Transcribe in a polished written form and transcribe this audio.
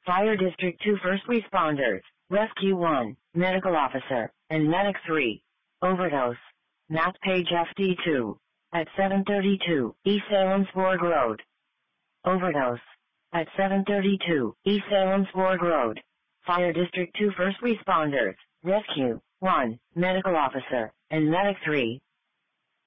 Fire District 2 first responders, Rescue 1, Medical Officer, and Medic 3. Overdose. Map page FD2. At 732 East Salemsburg Road. Overdose. At 732 East Salemsburg Road. Fire District 2 first responders, Rescue 1, Medical Officer, and Medic 3.